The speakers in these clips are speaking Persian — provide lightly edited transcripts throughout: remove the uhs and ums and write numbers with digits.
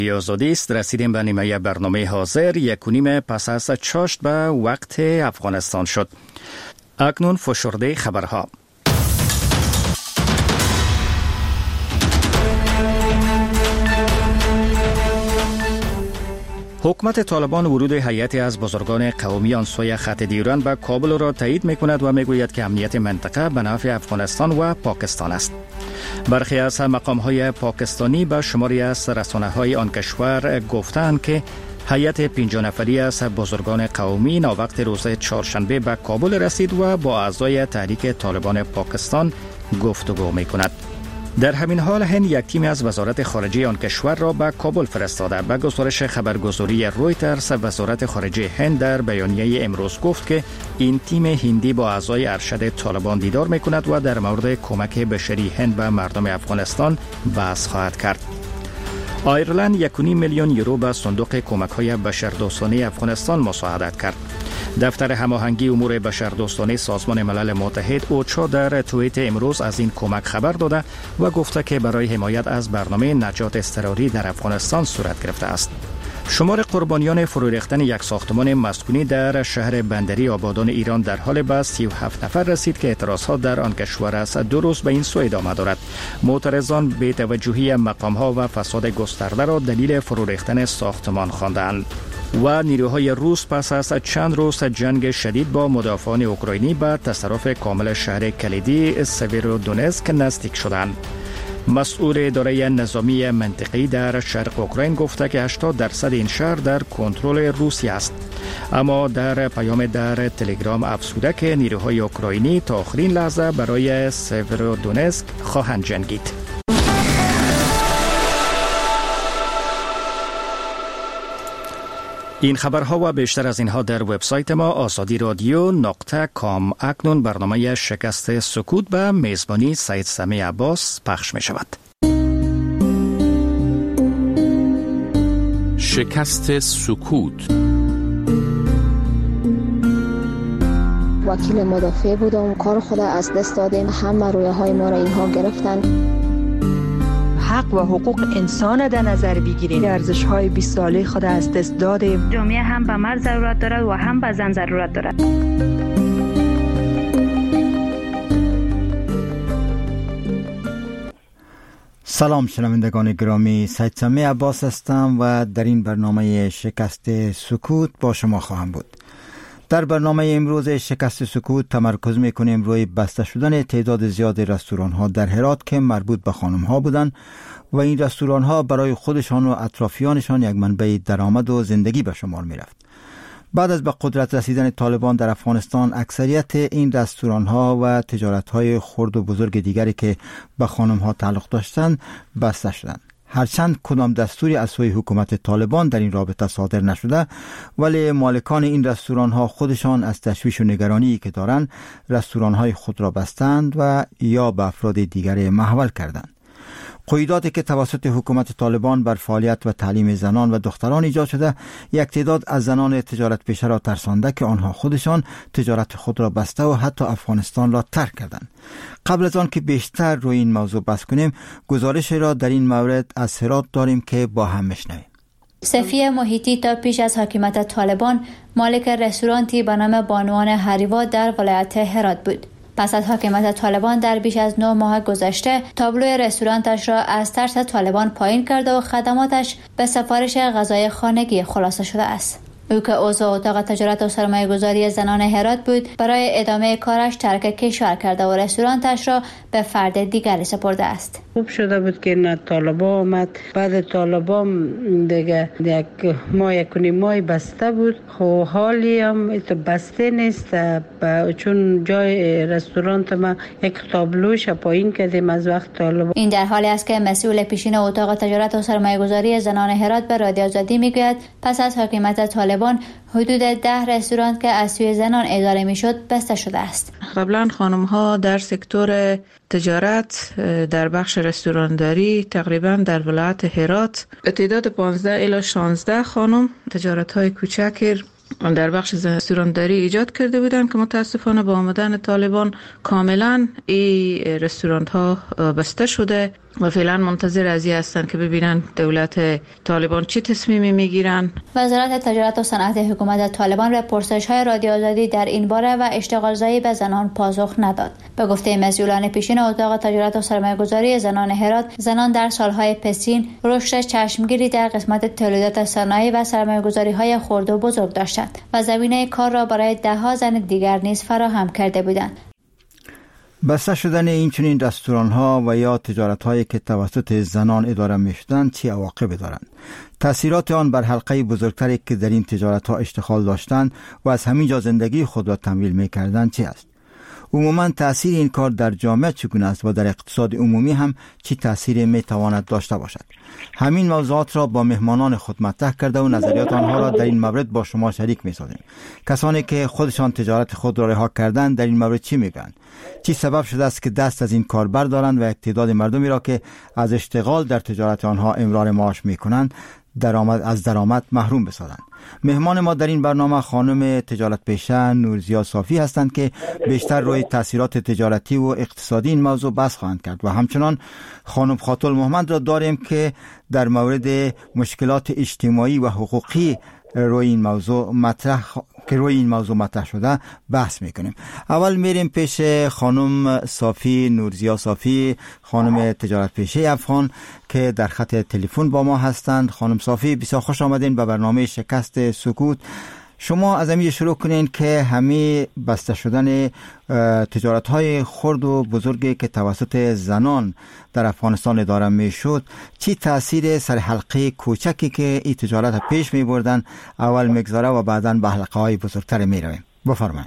آزادی است. رسیدیم به نیمه برنامه حاضر. 1:30 پس از چاشت به وقت افغانستان شد. اکنون فشرده خبرها. حکومت طالبان ورود هیئتی از بزرگان قومی آن سوی خط دیران به کابل را تایید می‌کند و می‌گوید که امنیت منطقه به نفع افغانستان و پاکستان است. برخی از مقام‌های پاکستانی به شماری از رسانه‌های آن کشور گفتند که هیئت 50 نفری از بزرگان قومی ناوقت روز چهارشنبه به کابل رسید و با اعضای تحریک طالبان پاکستان گفتگو می‌کند. در همین حال هند یک تیم از وزارت خارجه آن کشور را به کابل فرستاده. به گزارش خبرگزاری رویترز، وزارت خارجه هند در بیانیه امروز گفت که این تیم هندی با اعضای ارشد طالبان دیدار می‌کند و در مورد کمک بشری هند به مردم افغانستان بحث خواهد کرد. آیرلند 1.5 میلیون یورو به صندوق کمک‌های بشردوستانه افغانستان مساعدت کرد. دفتر هماهنگی امور بشردوستانه سازمان ملل متحد اوچا در توییت امروز از این کمک خبر داده و گفته که برای حمایت از برنامه نجات اضطراری در افغانستان صورت گرفته است. شمار قربانیان فرو ریختن یک ساختمان مسکونی در شهر بندری آبادان ایران در حال به 37 نفر رسید که اعتراضات در آن کشور است 2 روز به این سو ادامه دارد. معترضان بی توجهی مقام‌ها و فساد گسترده را دلیل فرو ریختن ساختمان خواندند. و نیروهای روس پس از چند روز جنگ شدید با مدافعان اوکراینی به تصرف کامل شهر کلیدی سیورودونتسک نزدیک شدند. مسئول اداره نظامی منطقی در شرق اوکراین گفته که 80% این شهر در کنترل روسیه است. اما در پیام در تلگرام افزوده که نیروهای اوکراینی تا آخرین لحظه برای سیورودونتسک خواهند جنگید. این خبرها و بیشتر از اینها در وبسایت ما azadi.radio.com. اکنون برنامه شکست سکوت به میزبانی سید سمیع عباس پخش می شود. شکست سکوت. وکیل مدافع بودم، کار خود از دست دادیم، همه رویه های ما را اینها گرفتن. حق و حقوق انسان در نظر بگیریم. ارزش‌های 20 ساله خود از دست دادیم. جامعه هم به مرد ضرورت دارد و هم به زن ضرورت دارد. سلام شنوندگان گرامی، سید سمیع عباس هستم و در این برنامه شکست سکوت با شما خواهم بود. در برنامه امروز شکست سکوت تمرکز میکنیم روی بسته شدن تعداد زیاد رستوران ها در هرات که مربوط به خانم ها بودند و این رستوران ها برای خودشان و اطرافیانشان یک منبع درآمد و زندگی به شمار می رفت. بعد از به قدرت رسیدن طالبان در افغانستان اکثریت این رستوران ها و تجارت های خرد و بزرگ دیگری که به خانم ها تعلق داشتند بسته شدند. هرچند کدام دستوری از سوی حکومت طالبان در این رابطه صادر نشده، ولی مالکان این رستوران ها خودشان از تشویش و نگرانی که دارند رستوران های خود را بستند و یا به افراد دیگر محول کردند. قیوداتی که توسط حکومت طالبان بر فعالیت و تعلیم زنان و دختران ایجاد شده، یک تعداد از زنان تجارت پیشه را ترسانده که آنها خودشان تجارت خود را بسته و حتی افغانستان را ترک کردند. قبل از آن که بیشتر روی این موضوع بحث کنیم، گزارش را در این مورد از هرات داریم که با هم بشنویم. صفیه محیطی تا پیش از حاکمیت طالبان مالک رستورانتی به نام بانوان هریوا در ولایت هرات بود. پس از حاکمیت طالبان در بیش از 9 ماه گذشته تابلوی رستورانتش را از ترس طالبان پایین کرده و خدماتش به سفارش غذای خانگی خلاصه شده است. او که عضو اتاق تجارت و سرمایه گذاری زنان هرات بود، برای ادامه کارش ترک کشور کرده و رستورانتش را به فرد دیگری سپرده است. خوب شده بود که نه طالبا آمد. بعد طالبا دیگه یک ماه بسته بود. خب حالی هم بسته نیست، چون جای رستورانت ما یک تابلوش پایین کردیم از وقت طالبا. این در حالی است که مسئول پیشین اتاق تجارت و سرمایه گذاری زنان هرات به رادیو آزادی میگوید پس از حاکمیت طالبان حدود 10 رستوران که از سوی زنان اداره میشد بسته شده است. قبلا خانم ها در سکتور تجارت در بخش رستورانداری تقریبا در ولایت هرات تعداد 15 الی 16 خانم تجارت های کوچک در بخش رستورانداری ایجاد کرده بودند که متاسفانه با آمدن طالبان کاملا این رستوران ها بسته شده و فعلا منتظر از این هستند که ببینن دولت طالبان چه تصمیمی میگیرن. وزارت تجارت و صنعت حکومت طالبان به پرسش‌های رادیو آزادی در این باره و اشتغالزایی به زنان پاسخ نداد. به گفته مسئولان پیشین اتاق تجارت و سرمایه‌گذاری زنان هرات، زنان در سالهای پسین رشد چشمگیری در قسمت تولیدات صنایع و سرمایه‌گذاری‌های خرد و بزرگ داشتند و زمینه کار را برای ده‌ها زن دیگر نیز فراهم کرده بودند. بسته شدن این چنین رستوران‌ها و یا تجارت‌هایی که توسط زنان اداره می‌شدند چه عواقبی دارند؟ تأثیرات آن بر حلقه بزرگتری که در این تجارت‌ها اشتغال داشتند و از همین جا زندگی خود را تمویل می‌کردند چه است؟ عموما تأثیر این کار در جامعه چگونه است و در اقتصاد عمومی هم چه تأثیری می‌تواند داشته باشد؟ همین موضوعات را با مهمانان خود مطرح کرده و نظریات آنها را در این مورد با شما شریک می‌سازیم. کسانی که خودشان تجارت خود را رها کردند در این مورد چی میگویند؟ چی سبب شده است که دست از این کار بردارند و تعداد مردمی را که از اشتغال در تجارت آنها امرار معاش می‌کنند از درآمد محروم بسازند؟ مهمان ما در این برنامه خانم تجارت پیشه نورزیا صافی هستند که بیشتر روی تاثیرات تجارتی و اقتصادی این موضوع بحث خواهند کرد و همچنان خانم خاتون محمد را داریم که در مورد مشکلات اجتماعی و حقوقی روی این موضوع مطرح شده بحث میکنیم. اول میریم پیش خانم صافی نورزیا صافی، خانم تجارت پیشه افغان که در خط تلفن با ما هستند. خانم صافی بسیار خوش آمدین به برنامه شکست سکوت. شما از همین شروع کنین که همین بسته شدن تجارت‌های خرد و بزرگی که توسط زنان در افغانستان اداره میشد چی تأثیر سر حلقه کوچکی که این تجارت پیش میبردن اول میگذاره و بعداً به حلقه‌های بزرگتر میرویم؟ بفرمایید.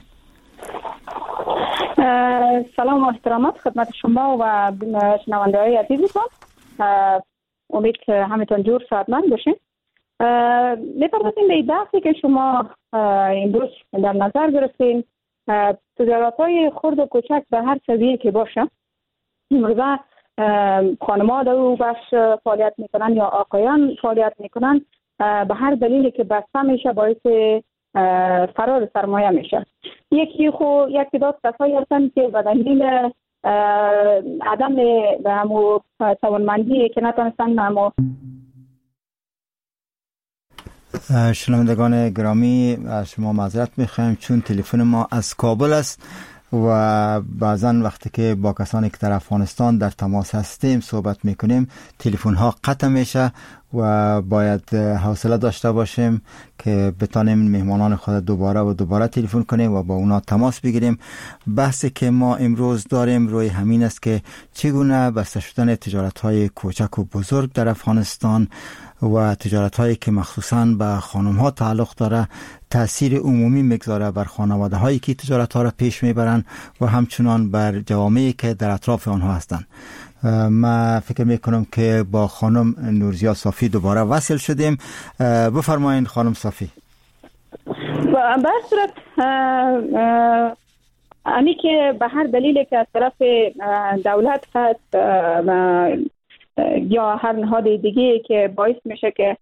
سلام و احترامات خدمت شما و شنونده‌های عزیزتان. امید که همتون جور سعادتمند باشین. می‌پردازیم به بحثی که شما امروز در نظر گرفتین. تجارت‌های خرد و کوچک به هر سویه که باشه، امروزه خانم‌ها در او بخش فعالیت میکنن یا آقایان فعالیت میکنن، به هر دلیلی که بسته میشه باعث فرار سرمایه میشه. یک تعداد کسایی هستن که به دلیل عدم توانمندی که نتونستن شنوندگان گرامی از شما معذرت میخوایم چون تلفن ما از کابل است و بعضا وقتی که با کسانی که در افغانستان در تماس هستیم صحبت میکنیم تلفن ها قطع میشه و باید حوصله داشته باشیم که بتانیم مهمانان خود دوباره تلفن کنیم و با اونا تماس بگیریم. بحثی که ما امروز داریم روی همین است که چگونه بسته شدن تجارت های کوچک و بزرگ در افغانستان و تجارت هایی که مخصوصاً به خانم ها تعلق داره تأثیر عمومی میگذاره بر خانواده هایی که تجارت ها را پیش میبرن و همچنان بر جوامعی که در اطراف آنها هستند. ما فکر میکنم که با خانم نورزیا صافی دوباره وصل شدیم. بفرمایید خانم صافی. به صورت امی که به هر دلیلی که از طرف دولت هست یا هر نهاد دیگه که باعث میشه که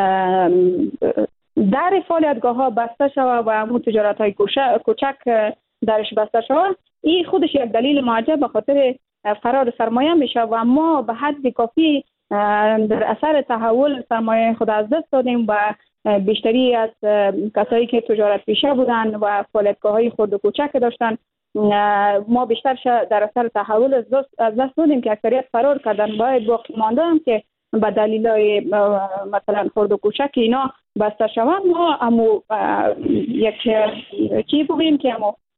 در فعالیتگاه ها بسته شود و همون تجارت های کوچک درش بسته شود، این خودش یک دلیل معجب به خاطر فرار سرمایه میشه و ما به حد کافی در اثر تحول سرمایه خود از دست دادیم و بیشتری از کسایی که تجارت پیشه بودن و فعالیتگاه های خرد و کوچک داشتن ما بیشتر در اثر تحول از دست دادیم که اکثریت فرار کردن. باید باقی مانده هم که به دلیل مثلا خرد و کوچک اینا بسته شوند ما امو یک چی بگیم که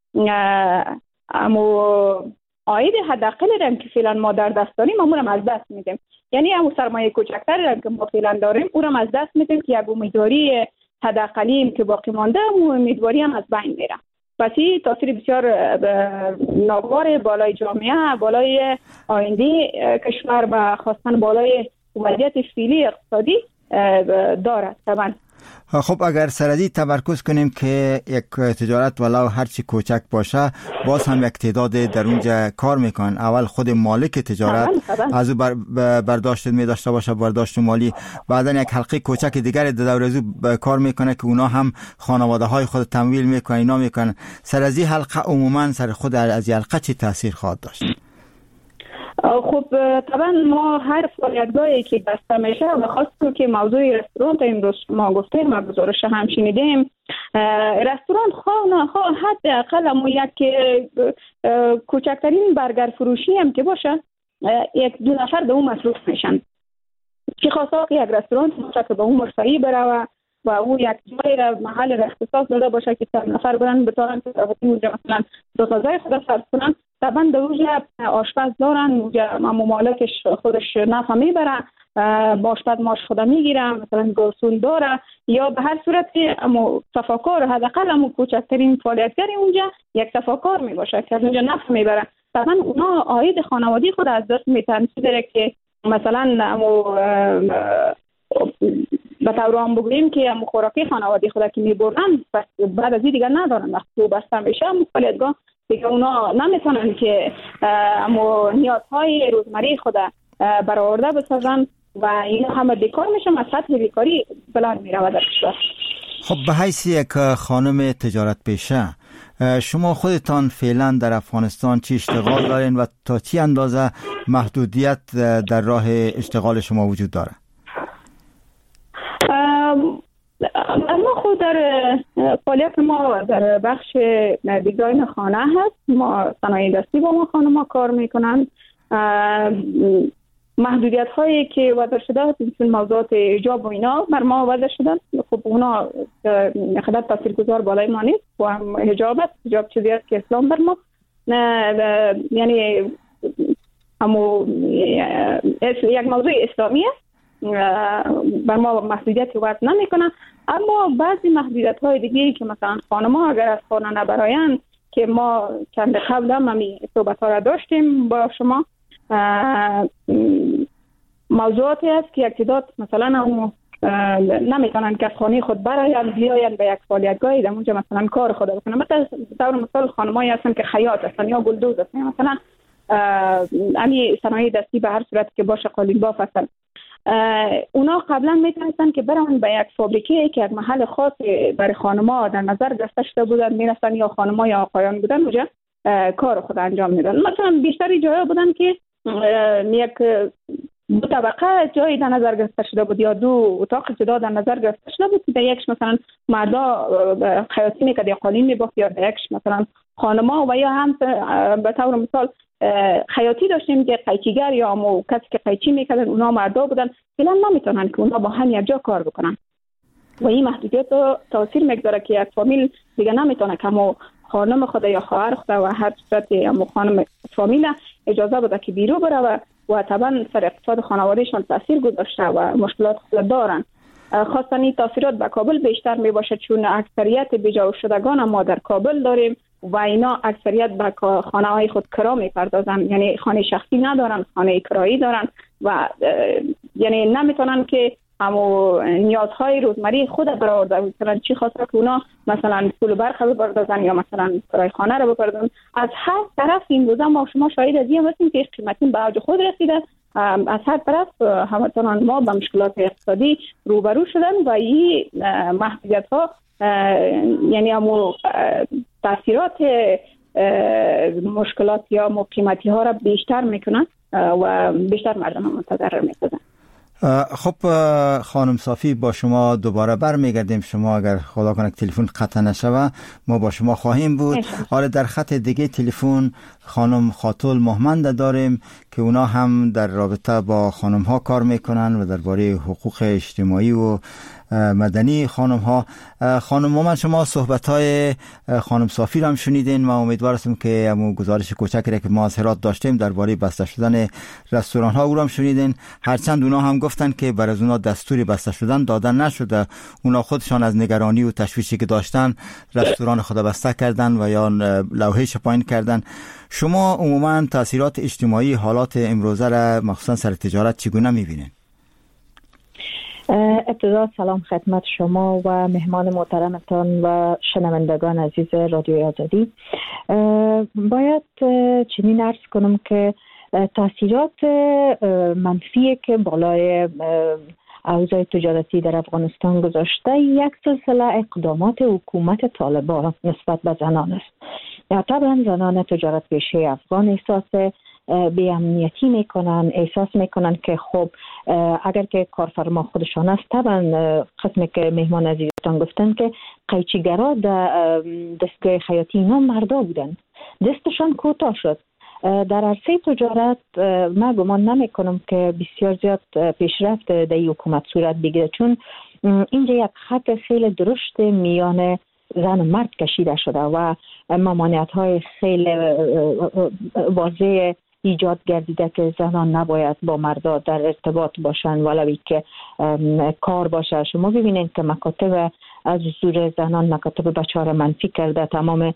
امو عاید حداقلی را که فعلا ما در دست داریم امورم از دست میدیم. یعنی امو سرمایه کوچکتری را که ما فعلا داریم اونم از دست میدیم که یک امیدواری حداقلی که باقی مانده امو امیدواری هم از بین میره. پس این تاثیر بسیار ناگوار بالای جامعه، بالای آینده کشور و خاصتاً بالای وضعیت فعلی اقتصادی دارد. طبعا خب اگر سردی تمرکز کنیم که یک تجارت ولو هرچی کوچک باشه باز هم یک تعداد در اونجا کار میکنن. اول خود مالک تجارت از او برداشت می داشته باشه، برداشت مالی، بعدن یک حلقه کوچک دیگر دور از او کار میکنه که اونا هم خانواده های خود تمویل میکنن اینا میکنن. سر از این حلقه عموما سر خود از این حلقه چی تاثیر خواهد داشت؟ خب طبعا ما هر فعالیتگاهی که بسته میشه و خاصه که موضوع رستوران امروز ما گفتیم و گزارش هم شنیدیم، رستوران خواه حداقل هم یک کوچکترین برگر فروشی هم که باشه 1-2 نفر به اون مصروف میشن. چه خاصه که یک رستوران باشه که به اون مرسایی بره و او یک جای را محل را اختصاص داده باشه که 100 نفر برن بتارن که اونجا مثلا دو غذای خود صرف کنن. طبعا در اونجا آشپز دارن، اونجا مالکش خودش نفع میبره، با آشپز ماش خدا میگیره، مثلا گرسون داره، یا به هر صورت صفاکار حداقل هم کوچکترین فعالیتگری اونجا یک صفاکار میباشه که از اونجا نفع میبره. طبعا اونا عاید خانوادی خود از دست میتن، چی داره که مثلا به طور عام بگوییم که خوراکی خانوادی خود که میبرن پس بعد از این دیگه ندارن، وقتی بسته میشه فعالیتگاه دیگه اونا نمیتونن که نیازهای روزمره خود برآورده بسازن و این همه بیکار میشن و سطح بیکاری بلند میره در کشور. خب به حیث یک خانم تجارت پیشه، شما خودتان فعلا در افغانستان چی اشتغال دارین و تا چی اندازه محدودیت در راه اشتغال شما وجود داره؟ ما خود در فعالیت ما در بخش دیزاین خانه هست. ما صنایع دستی با ما خانم‌ها کار میکنن. محدودیت هایی که وضع شده مثل موضوعات حجاب و اینا بر ما وضع شدن. خب اونا خدمت تاثیرگذار بالای ما نیست و هم حجاب چیزی است که اسلام بر ما یعنی همو یک موضوع اسلامی است، بر ما محدودیت وضع نمیکنه. اما بعضی محدودیت های دیگه که مثلا خانم‌ها اگر از خانه نبراین که ما چند قبل هم صحبت ها را داشتیم با شما، موضوعاتی است که یک تعداد مثلا نمیتونن که از خانه خود براین بیاین به یک فعالیتگاهی در اونجا مثلا کار خود بکنن. مثلا طور مثال خانمایی هستن که خیاط هستن یا گلدوز هستن، مثلا امی صنایع دستی به هر صورت که باشه قالین باف هستن. اونا قبلا میتونستن که برن به یک فابریکه که یک محل خاص برای خانم‌ها در نظر گرفته شده بودن میرفتن، یا خانم‌ها یا آقایان بودن اونجا کار خود انجام میدن. مثلا بیشتری جاها بودن که یک 2 طبقه جایی در نظر گرفته شده بود یا 2 اتاق جدا در نظر گرفته شده بود. در یکش مثلا مردا خیاطی میکرد یا قالین میبافت، یا در یکش مثلا خانم‌ها و یا هم به طور مثال خیاطی داشتیم که قیچیگر یا کسی که قیچی میکردن اونا مردا بودن. فعلا نمیتونن که اونا با هم یک جا کار بکنن و این محدودیت تاثیر میگذاره که یک فامیل دیگه نمیتونه که خانم خود یا خواهر خود و هر صورت خانم فامیل اجازه بده که بیرون بره و طبعا سر اقتصاد خانوادهشان تاثیر گذاشته و مشکلات خود دارن. خاصا این تاثیرات به کابل بیشتر می باشه چون اکثریت بیجا شدگان ما در کابل داریم و اینا اکثریت به خانه های خود کرا می پردازن، یعنی خانه شخصی ندارن، خانه کرایی دارن و یعنی نمیتونن که همو نیازهای روزمره خود برآورده. مثلا چی خواسته که اونا مثلا پول برق بپردازن یا مثلا کرای خانه رو بپردازن. از هر طرف این روزا ما شما شاهد از این هستیم که قیمتین به اوج خود رسیده. از هر طرف همتون ما با مشکلات اقتصادی روبرو شدن و این محدودیت ها یعنی همو تاثیرات مشکلات یا قیمتی ها را بیشتر میکنن و بیشتر مردم متضرر میکنن. خب خانم صافی با شما دوباره برمیگردیم. شما اگر خدا کنه تلفن قطع نشوه ما با شما خواهیم بود. آره در خط دیگه تلفن خانم خاتول محمد داریم که اونا هم در رابطه با خانم ها کار میکنن و درباره حقوق اجتماعی و مدنی خانم ها. خانم من شما صحبت های خانم صافی رو هم شنیدین. ما امیدوار هستم که همون گزارش کوچکی که ما از هرات داشتیم درباره بسته شدن رستوران ها او رو هم شنیدین. هرچند اونا هم گفتن که برای اونا دستوری بسته شدن دادن نشده، اونا خودشان از نگرانی و تشویشی که داشتن رستوران خود بسته کردن و یا لوحه پایین کردن. شما عموما تاثیرات اجتماعی حالات امروزه را مخصوصا سر تجارت چگونه میبینین؟ ابتدا سلام خدمت شما و مهمان محترمتان و شنوندگان عزیز رادیو آزادی. باید چنین عرض کنم که تاثیرات منفی که بالای اوضاع تجارتی در افغانستان گذاشته یک سلسله اقدامات حکومت طالبان نسبت به زنان است. طبعا زنان تجارت پیشه افغان احساس بی امنیتی میکنن، احساس میکنن که خب اگر که کارفرما خودشان است، طبعا قسمی که مهمان عزیزتان گفتن که قیچیگرا در دستگاه خیاطی اینا مردا بودن، دستشان کوتاه شد. در عرصه تجارت من گمان نمی کنم که بسیار زیاد پیشرفت در این حکومت صورت بگیره، چون اینجا یک خط خیلی درشت میان زن و مرد کشیده شده و ممانعت های خیلی واضح ایجاد گردیده که زنان نباید با مردا در ارتباط باشن ولوی که کار باشه. شما ببینید که مکاتب از حضور زنان مکاتب بچه‌ها منفی کرده. تمام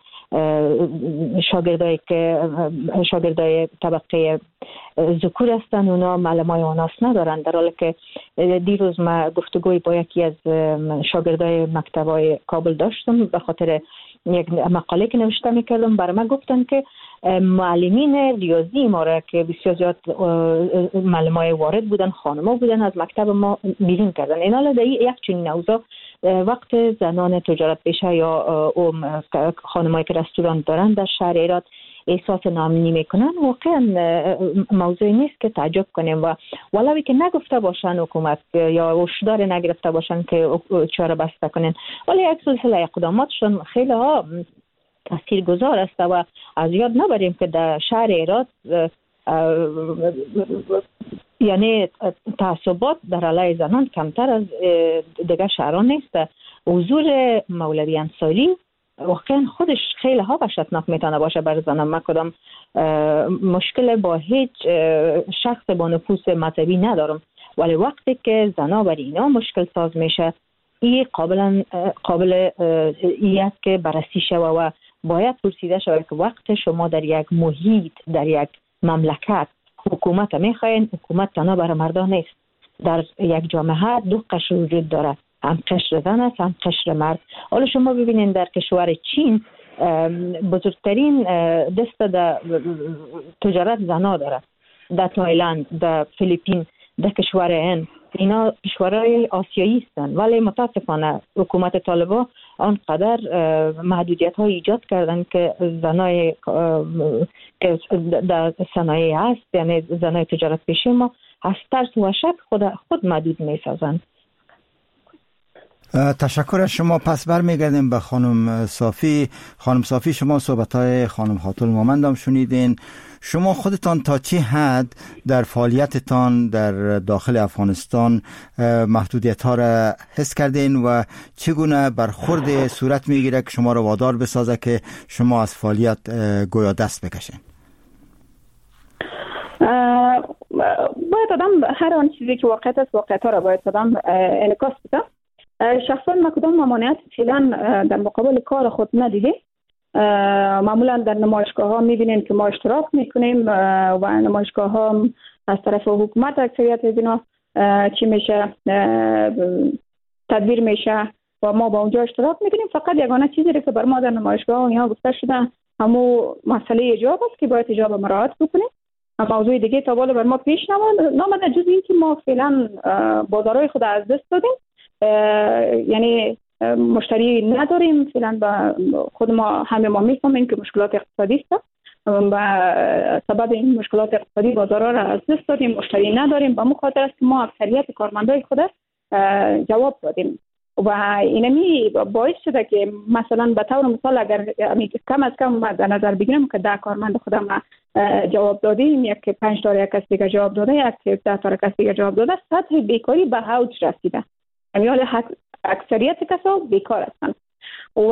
شاگردای طبقه ذکور هستن، اونا معلمای آناس ندارن، در حالی که دیروز ما گفتگوی با یکی از شاگردای مکتبای کابل داشتم به خاطر یک مقاله که نوشته میکردم. برای من گفتن که معلمین ریاضی ما را که بسیار زیاد معلمای وارد بودن، خانما بودن، از مکتب ما بیرون کردن. این حالا در یک چنین اوضاع وقت زنان تجارت پیشه یا خانمایی که رستوران دارن در شهر ایراد احساس ناامنی میکنن، واقعا موضوعی نیست که تعجب کنیم و ولوی که نگفته باشن حکومت یا هشدار نگرفته باشن که چاره بسته کنن، ولی یک سلسله اقداماتشون خیلی ها تاثیرگذار است و از یاد نبریم که در شهر ایراد یعنی تعصبات در علیه زنان کمتر از دیگر شهران نیست. حضور مولوی انصاری واقعا خودش خیلی ها وحشتناک میتونه باشه بر زنان. من کدام مشکل با هیچ شخص با نفوذ مذهبی ندارم، ولی وقتی که زنا بر اینا مشکل ساز میشه، این قابل ایه که بررسی شوه و باید پرسیده شود که وقت شما در یک محیط، در یک مملکت حکومت میخواین، حکومت تنها برای مردان نیست. در یک جامعه دو قشر وجود داره، هم قشر زن است هم قشر مرد. حالا شما ببینید در کشور چین بزرگترین دست در تجارت زنا داره، در تایلند، در فیلیپین، در کشور هند. اینا کشورهای آسیایی هستند، ولی متاسفانه حکومت طالبان آنقدر محدودیت های ایجاد کردن که زنای که در صنایع هست، یعنی زنای تجارت پیشه ما از ترس و شک خود محدود می سازند. تشکر از شما. پس برمیگردیم به خانم صافی. خانم صافی، شما صحبت‌های خانم خاتون مومندم شنیدین. شما خودتان تا چه حد در فعالیتتان در داخل افغانستان محدودیت‌ها را حس کردین و چگونه برخورد صورت میگیره که شما را وادار بسازه که شما از فعالیت گویا دست بکشین؟ باید آدم هر آن چیزی که واقعیت است، واقعیت‌ها را باید آدم انعکاس بده. شخصا ما کدام ممانعت فعلا در مقابل کار خود ندیدیم. معمولا در نمایشگاه ها میبینیم که ما اشتراک میکنیم و نمایشگاه ها از طرف حکومت اکثریت از اینا چی میشه تدبیر میشه و ما با اونجا اشتراک میکنیم. فقط یگانه چیزی که بر ما در نمایشگاه ها اینها گفته شده همو مسئله حجاب است که باید حجاب مراعات بکنیم. موضوع دیگه تا بالا بر ما پیش نامده جز این که ما فعلا بازارهای خود از دست دادیم، یعنی مشتری نداریم فعلا. با خود ما همه ما میفهمیم که مشکلات اقتصادی است و سبب این مشکلات اقتصادی بازارها را از دست دادیم، مشتری نداریم. با مخاطر است که ما اکثریت کارمندای خود جواب دادیم و اینمی باعث شده که مثلا به طور مثال اگر کم از کم در نظر بگیرم که 10 کارمند خودم جواب دادیم، یک 5 تا یک کس دیگه جواب داده، یک 10 تا کس دیگه جواب داده، سطح بیکاری به اوج رسیده. یعنی اکثریت کسا بیکار هستند و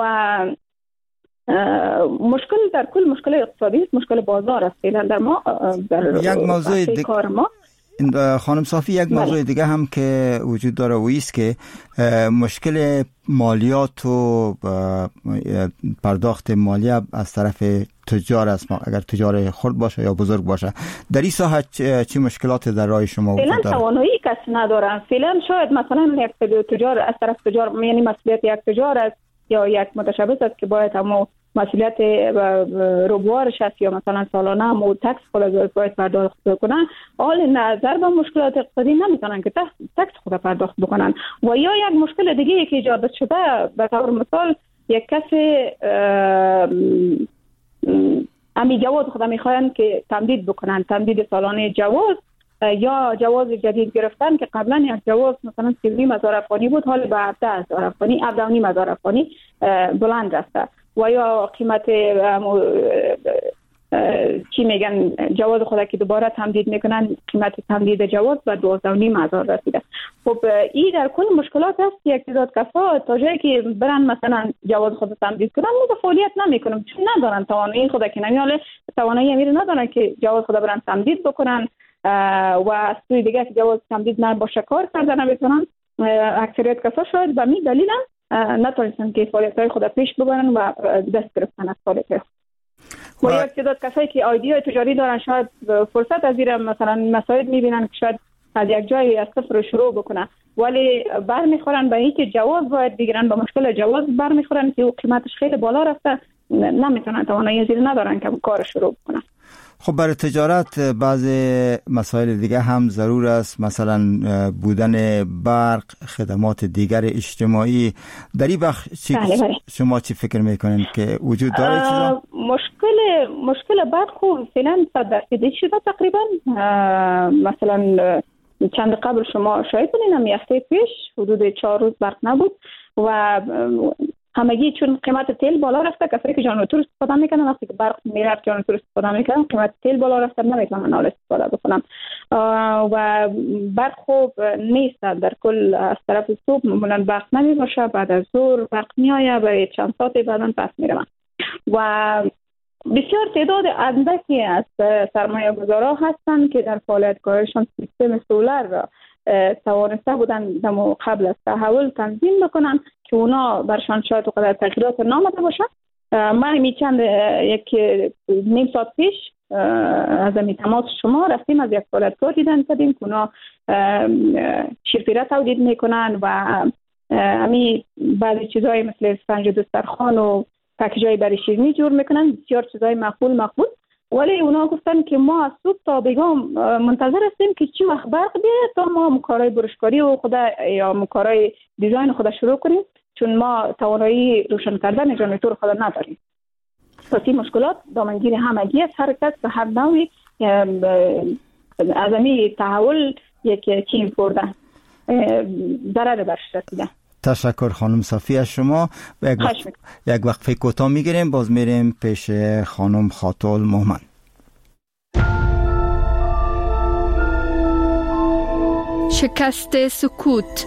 مشکل در کل مشکل اقتصادی است، مشکل بازار است در ما، در یک موضوع کار ما. خانم صافی، یک موضوع دیگه هم که وجود داره و ایست که مشکل مالیات و پرداخت مالیه از طرف تجار است، اگر تجار خرد باشه یا بزرگ باشه. در این ساحه چی مشکلات در راه شما وجود داره؟ فعلا توانایی کس ندارن. فعلا شاید مثلا یک تجار از طرف تجار، یعنی مسئولیت یک تجار است یا یک متشبث است که باید همو مسئولیت روبوارش است یا مثلا سالانه همو تکس خود باید پرداخت بکنن. حال نظر به مشکلات اقتصادی نمیتونن که تکس خود پرداخت بکنن. و یا یک مشکل دیگه که ایجاد شده، به طور مثال یک کسی امی جواز خود میخواین که تمدید بکنن، تمدید سالانه جواز یا جواز جدید گرفتن که قبلا یک جواز مثلا 30,000 افغانی بود، حالا به 17,000 افغانی 17,500 افغانی بلند رفته، و یا قیمت چی میگن جواز خود که دوباره تمدید میکنن، قیمت تمدید جواز به 12,500 رسیده. خب این در کل مشکلات است. یک تعداد کسا تا جایی که برن مثلا جواز خود تمدید کنن دیگه فعالیت نمیکنن، چون ندارن توانایی خود که نمیاله، توانایی امیر ندارن که جواز خود برن تمدید بکنن و از سوی دیگه که جواز تمدید نباشه کار کردن نمیتونن. اکثریت کسا شاید به می دلیل نتونستن که فعالیت‌های خود پیش ببرن و دست گرفتن از فعالیت‌های و یک تعداد کسایی که ایده تجاری دارن شاید فرصت از این مثلا مسائل میبینن که شاید از یک جایی از صفر شروع بکنن، ولی برمیخورن به اینکه جواز باید بگیرن، با مشکل جواز برمیخورن که قیمتش خیلی بالا رفته، نمیتونن، توانایی از این ندارن که کار شروع بکنن. خب برای تجارت بعض مسائل دیگه هم ضرور است، مثلا بودن برق، خدمات دیگر اجتماعی. در این بخش شما چی فکر میکنین که وجود داره چیزا؟ مشکل برق خوب فعلا 100% شده تقریبا. مثلا چند قبل شما شاید بودین هفته پیش حدود 4 روز برق نبود و همگی چون قیمت تیل بالا رفته، کسایی که جانورتور استفاده میکنن وقتی که برق میره جانورتور استفاده میکنن قیمت تیل بالا رفته، نمیتونن حال استفاده بکنن و برق خوب نیست. در کل از طرف صبح معمولا برق نمیباشه، بعد از ظهر برق میآید، برای چند ساعت بعداً پس میره و بسیار تعداد اندکی از سرمایه گذارا هستن که در فعالیتگاهشان سیستم سولر را توانسته بودن دمو قبل از تحول تنظیم بکنن که اونا برشان شاید وقدر تغییرات نامده باشن. من میچند یک نیم ساعت پیش از امی تماس شما رفتیم از یک فعالیتگاه دیدن کردیم که اونا شیرپیره تولید میکنن و امی بعضی چیزهای مثل اسفنج دسترخوان و پکیجای برای شیرینی جور میکنن، بسیار چیزای مقبول، ولی اونا گفتن که ما از صبح تا بگام منتظر هستیم که چی وقت برق بیاد تا ما مکارای برشکاری و خدا یا مکارای دیزاین خدا شروع کنیم، چون ما توانایی روشن کردن جنراتور خدا نداریم. پس این مشکلات دامنگیر همگی است، هر کس به هر نوعی از امی تحول یک چین برده ضرر برش رسیده. تشکر خانم صافی از شما. یک وقفه کوتاه میگیریم، باز میریم پیش خانم خاتول مومن. شکست سکوت.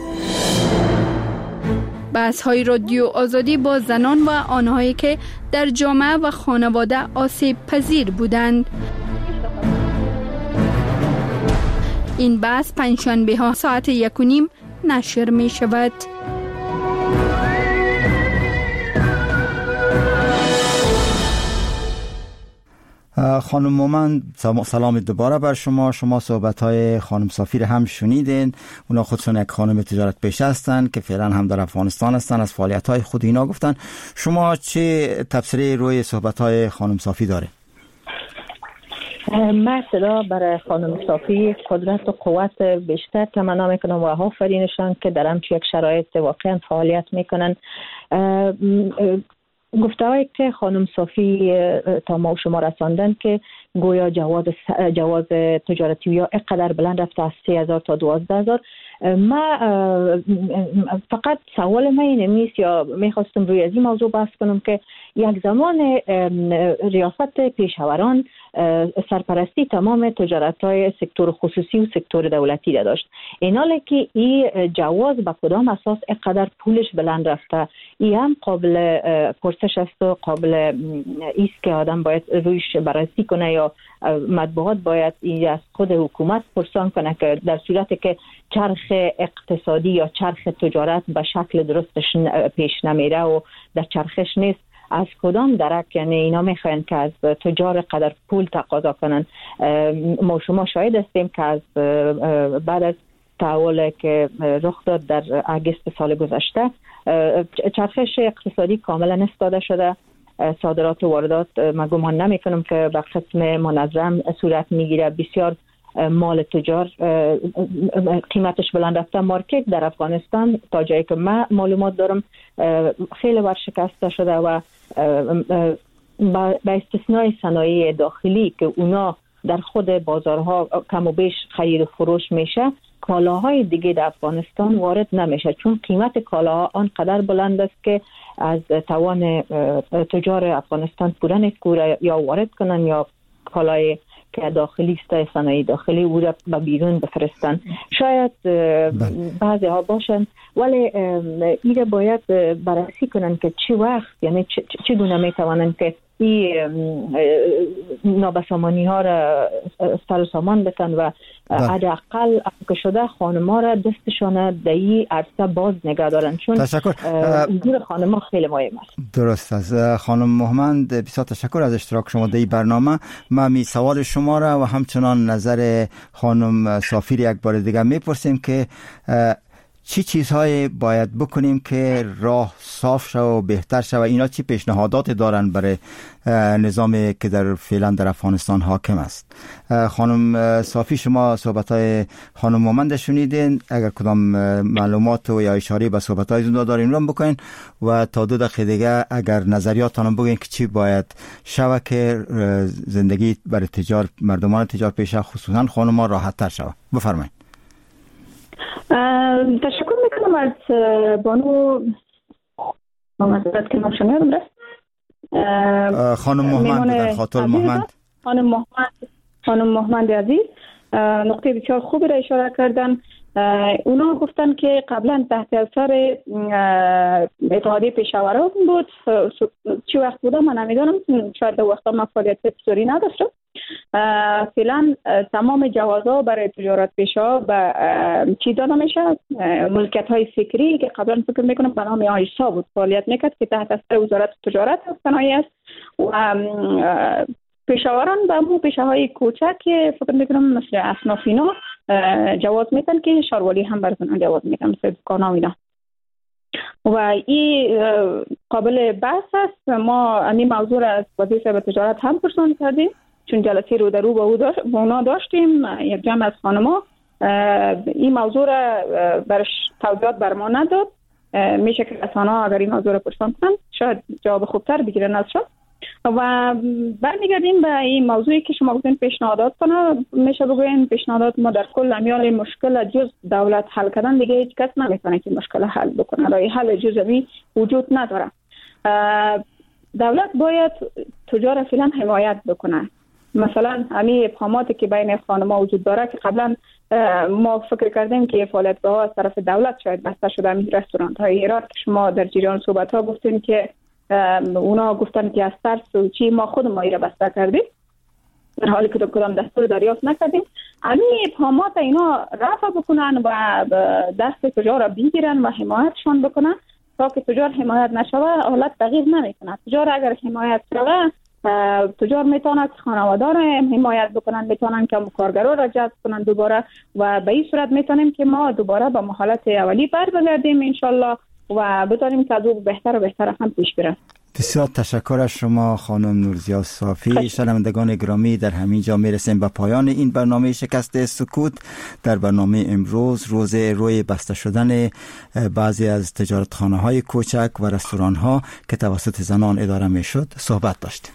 بحث‌های رادیو آزادی با زنان و آنهایی که در جامعه و خانواده آسیب پذیر بودند. این بحث پنجشنبه ها ساعت 1:30 نشر می شود. خانم مومن سلام دوباره بر شما. شما صحبت‌های خانم صافی هم شنیدین. اونا خودشون یک خانم تجارت پیشه هستن که فعلا هم در افغانستان هستن، از فعالیت‌های خود اینا گفتن. شما چه تبصره روی صحبت‌های خانم صافی داره؟ من صدا برای خانم صافی قدرت و قوت بیشتر تمنا میکنم و آفرینشان که در همچین یک شرایط واقعا فعالیت میکنن. گفته‌هایی که خانم صافی تا ما و شما رساندن که گویا جواز تجارتی یا اقدر بلند رفته از 3,000 تا 12,000. ما فقط سوال من اینه نیست یا میخواستم روی از این موضوع بحث کنم که یک زمان ریاست پیشاوران سرپرستی تمام تجارت‌های سکتور خصوصی و سکتور دولتی را داشت. این حاله که این جواز به کدام اساس اقدر پولش بلند رفته، این هم قابل پرسش است و قابل ایست که آدم باید رویش بررسی کنه یا مطبوعات باید این از خود حکومت پرسان کنه که در صورتی که چرخ اقتصادی یا چرخ تجارت به شکل درستش پیش نمیره و در چرخش نیست، از کدام درک یعنی اینا میخواین که از تجار قدر پول تقاضا کنن؟ ما شما شاهد هستیم که از بعد از تحول که رخ داد در اگست سال گذشته چرخش اقتصادی کاملا استاده شده. صادرات و واردات من گمان نمی کنم که به قسم منظم صورت میگیره. بسیار مال تجار قیمتش بلند رفته. مارکت در افغانستان تا جایی که من معلومات دارم خیلی ورشکسته شده و به استثنای صنایع داخلی که اونا در خود بازارها کم و بیش خرید و فروش میشه، کالاهای دیگه در افغانستان وارد نمیشه، چون قیمت کالاها آنقدر بلند است که از توان تجار افغانستان پورا نیست یا وارد کنن یا کالای که داخلی است، صنایع داخلی او را به بیرون بفرستن. شاید بعضی ها باشن، ولی ایره باید بررسی کنن که چی وقت، یعنی چگونه میتوانن که این نابسامانی ها را سر و سامان بتن و حداقل که شده خانما را دستشان در این عرصه باز نگه دارن، چون حضور خانما خیلی مهم است. درست است. خانم مهمند، بسیار تشکر از اشتراک شما در این برنامه. من می سوال شما را و همچنان نظر خانم صافی یک بار دیگه میپرسیم که چی چیزهای باید بکنیم که راه صاف شود و بهتر شود؟ اینا چی پیشنهادات دارن برای نظامی که در فعلا در افغانستان حاکم است؟ خانم صافی، شما صحبت‌های خانم مومند شنیدین. اگر کدام معلومات و یا اشاره به صحبت‌های زنده دارین رو بکنین و تا 2 دقیقه دیگه اگر نظریاتتون بگین که چی باید شود که زندگی برای مردمان تجار پیشه خصوصا خانم‌ها راحت‌تر شود. بفرمایید. تشکر میکنم از بانو ممزدت که نشانیدم رست خانم مهمند خاطر مهمند خانم مهمند عزیز نقطه بسیار خوبی را اشاره کردن. اونا گفتن که قبلا تحت اثر اتحادیه پیشاوران بود. چی وقت بوده من نمیدونم، شاید در وقتا من فعالیت بسیاری نداشتم. فعلا تمام جوازها برای تجارت پیشا به چی داده میشه؟ ملکیت های فکری که قبلا فکر میکنم به نام آیسا بود فعالیت میکرد که تحت اثر وزارت تجارت و صنایع است و پیشاوران به مو پیشه های کوچک که فکر میکنم مثل اصنافینا جواز میتن که شاروالی هم برزن جواز میتن مثل دکان ها اینا و این قابل بحث است. ما این موضوع را از وزیر صاحب تجارت هم پرسان کردیم، چون جلسه رو در رو با اونا داشتیم. یک جمع از خانما این موضوع را برش توضیحات بر ما نداد. میشه که رسانه‌ها اگر این موضوع را پرسان کنن شاید جواب خوبتر بگیرن از شما. و برمیگردیم به این موضوعی که شما گفتین پیشنهادات کنه. میشه بگوین پیشنهادات ما در کل امیال مشکل جز دولت حل کردن دیگه هیچ کس نمیتونه که مشکل حل بکنه. راه حل جزئی وجود نداره. دولت باید تجار فعلا حمایت بکنه. مثلا همین ابهاماتی که بین خانم‌ها وجود داره که قبلا ما فکر کردیم که فعالیت‌ها از طرف دولت شاید بسته شده، همین رستوران‌های هرات که شما در جریان صحبت‌ها گفتین که اونا گفتن که از ترس و چی ما خود ما ایره بسته کردیم در حالی که کدام دستور دریافت نکردیم. همین ابهامات اینا رفع بکنن و دست تجار را بگیرن و حمایتشان بکنن تا که تجار حمایت نشوه حالت تغییر نمیکنه. تجار اگر حمایت شوه تجار میتونن خانوادار حمایت بکنن، میتونن که کارگرا را جذب کنن دوباره و به این صورت میتونیم که ما دوباره به حالت اولی برگردیم انشالله و بتونیم که از او بهتر و بهتر هم پیش بریم. بسیار تشکر از شما خانم نورزیا صافی. شنوندگان گرامی، در همین جا میرسیم به پایان این برنامه شکست سکوت. در برنامه امروز روز روی بسته شدن بعضی از تجارتخانه های کوچک و رستوران ها که توسط زنان اداره میشد صحبت داشتیم.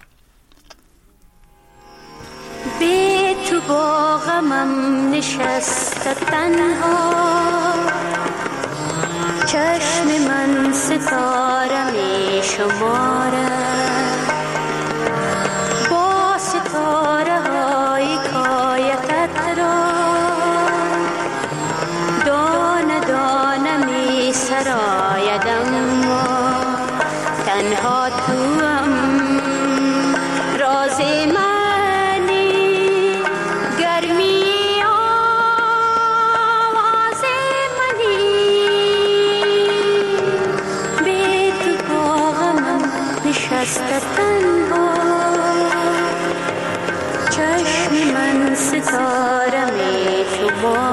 بی تو با غمم نشست تنها، چشم من ستاره می شمارد با ستاره های کایتت را، دانه دانه می سرایدم ما تنها توام راز منی گرمی آواز منی بی تو با غمم نشسته تنها، چشم من ستاره می شمارد